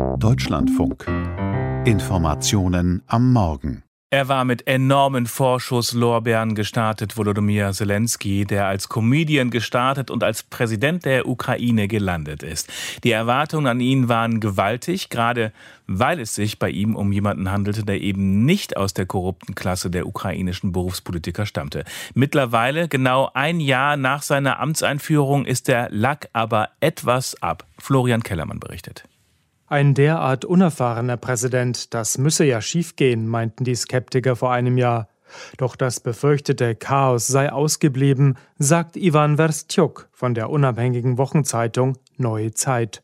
Deutschlandfunk. Informationen am Morgen. Er war mit enormen Vorschusslorbeeren gestartet, Volodymyr Zelensky, der als Comedian gestartet und als Präsident der Ukraine gelandet ist. Die Erwartungen an ihn waren gewaltig, gerade weil es sich bei ihm um jemanden handelte, der eben nicht aus der korrupten Klasse der ukrainischen Berufspolitiker stammte. Mittlerweile, genau ein Jahr nach seiner Amtseinführung, ist der Lack aber etwas ab. Florian Kellermann berichtet. Ein derart unerfahrener Präsident, das müsse ja schiefgehen, meinten die Skeptiker vor einem Jahr. Doch das befürchtete Chaos sei ausgeblieben, sagt Ivan Verstjuk von der unabhängigen Wochenzeitung Neue Zeit.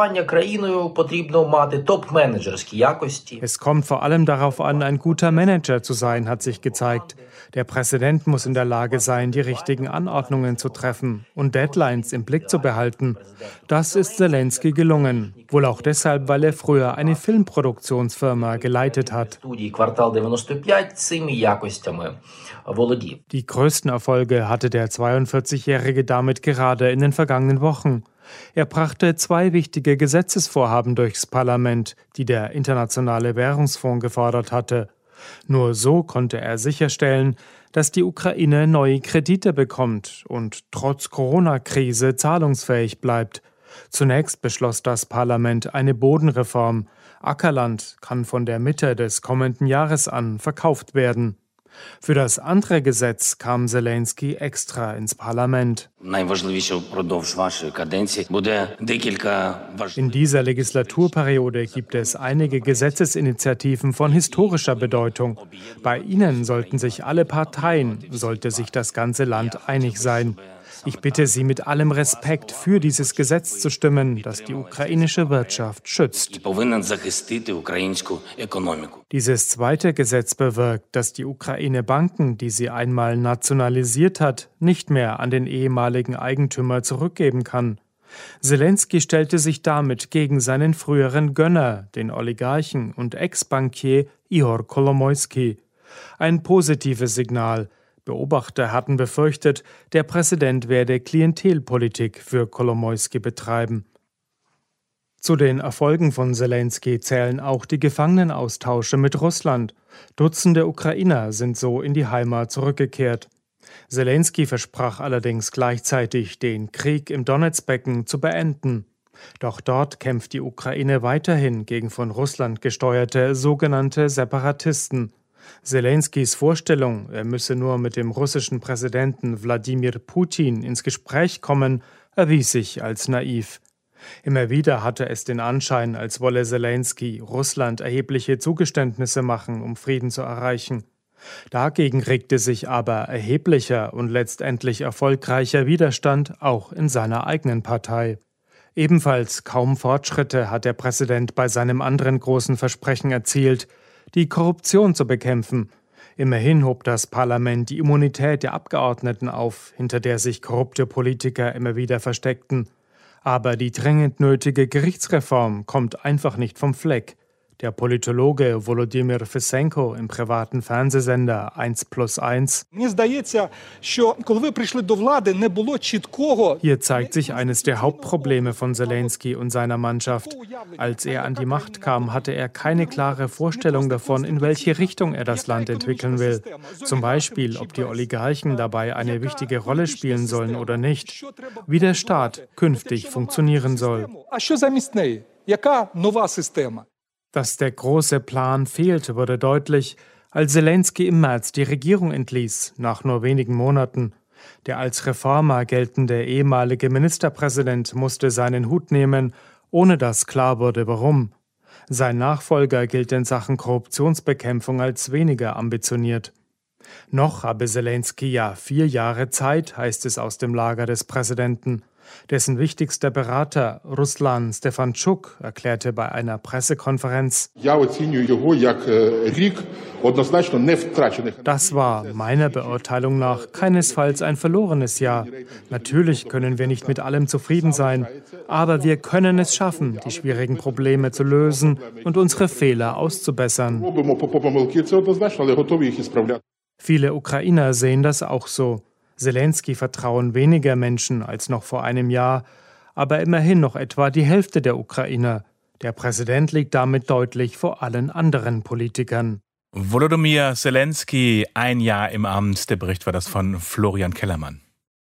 Es kommt vor allem darauf an, ein guter Manager zu sein, hat sich gezeigt. Der Präsident muss in der Lage sein, die richtigen Anordnungen zu treffen und Deadlines im Blick zu behalten. Das ist Zelensky gelungen. Wohl auch deshalb, weil er früher eine Filmproduktionsfirma geleitet hat. Die größten Erfolge hatte der 42-Jährige damit gerade in den vergangenen Wochen. Er brachte 2 wichtige Gesetzesvorhaben durchs Parlament, die der Internationale Währungsfonds gefordert hatte. Nur so konnte er sicherstellen, dass die Ukraine neue Kredite bekommt und trotz Corona-Krise zahlungsfähig bleibt. Zunächst beschloss das Parlament eine Bodenreform. Ackerland kann von der Mitte des kommenden Jahres an verkauft werden. Für das andere Gesetz kam Zelensky extra ins Parlament. In dieser Legislaturperiode gibt es einige Gesetzesinitiativen von historischer Bedeutung. Bei ihnen sollten sich alle Parteien, sollte sich das ganze Land einig sein. Ich bitte Sie mit allem Respekt für dieses Gesetz zu stimmen, das die ukrainische Wirtschaft schützt. Dieses zweite Gesetz bewirkt, dass die Ukraine Banken, die sie einmal nationalisiert hat, nicht mehr an den ehemaligen Eigentümer zurückgeben kann. Zelensky stellte sich damit gegen seinen früheren Gönner, den Oligarchen und Ex-Bankier Ihor Kolomoisky. Ein positives Signal. Beobachter hatten befürchtet, der Präsident werde Klientelpolitik für Kolomoisky betreiben. Zu den Erfolgen von Zelensky zählen auch die Gefangenenaustausche mit Russland. Dutzende Ukrainer sind so in die Heimat zurückgekehrt. Zelensky versprach allerdings gleichzeitig, den Krieg im Donezbecken zu beenden. Doch dort kämpft die Ukraine weiterhin gegen von Russland gesteuerte sogenannte Separatisten. Zelenskys Vorstellung, er müsse nur mit dem russischen Präsidenten Wladimir Putin ins Gespräch kommen, erwies sich als naiv. Immer wieder hatte es den Anschein, als wolle Zelensky Russland erhebliche Zugeständnisse machen, um Frieden zu erreichen. Dagegen regte sich aber erheblicher und letztendlich erfolgreicher Widerstand auch in seiner eigenen Partei. Ebenfalls kaum Fortschritte hat der Präsident bei seinem anderen großen Versprechen erzielt, die Korruption zu bekämpfen. Immerhin hob das Parlament die Immunität der Abgeordneten auf, hinter der sich korrupte Politiker immer wieder versteckten. Aber die dringend nötige Gerichtsreform kommt einfach nicht vom Fleck. Der Politologe Volodymyr Fesenko im privaten Fernsehsender 1+1. Hier zeigt sich eines der Hauptprobleme von Zelensky und seiner Mannschaft. Als er an die Macht kam, hatte er keine klare Vorstellung davon, in welche Richtung er das Land entwickeln will. Zum Beispiel, ob die Oligarchen dabei eine wichtige Rolle spielen sollen oder nicht. Wie der Staat künftig funktionieren soll. Dass der große Plan fehlt, wurde deutlich, als Zelensky im März die Regierung entließ, nach nur wenigen Monaten. Der als Reformer geltende ehemalige Ministerpräsident musste seinen Hut nehmen, ohne dass klar wurde, warum. Sein Nachfolger gilt in Sachen Korruptionsbekämpfung als weniger ambitioniert. Noch habe Zelensky ja 4 Jahre Zeit, heißt es aus dem Lager des Präsidenten. Dessen wichtigster Berater, Ruslan Stefanchuk, erklärte bei einer Pressekonferenz: Das war meiner Beurteilung nach keinesfalls ein verlorenes Jahr. Natürlich können wir nicht mit allem zufrieden sein, aber wir können es schaffen, die schwierigen Probleme zu lösen und unsere Fehler auszubessern. Viele Ukrainer sehen das auch so. Zelensky vertrauen weniger Menschen als noch vor einem Jahr, aber immerhin noch etwa die Hälfte der Ukrainer. Der Präsident liegt damit deutlich vor allen anderen Politikern. Volodymyr Selenskyj, ein Jahr im Amt. Der Bericht war das von Florian Kellermann.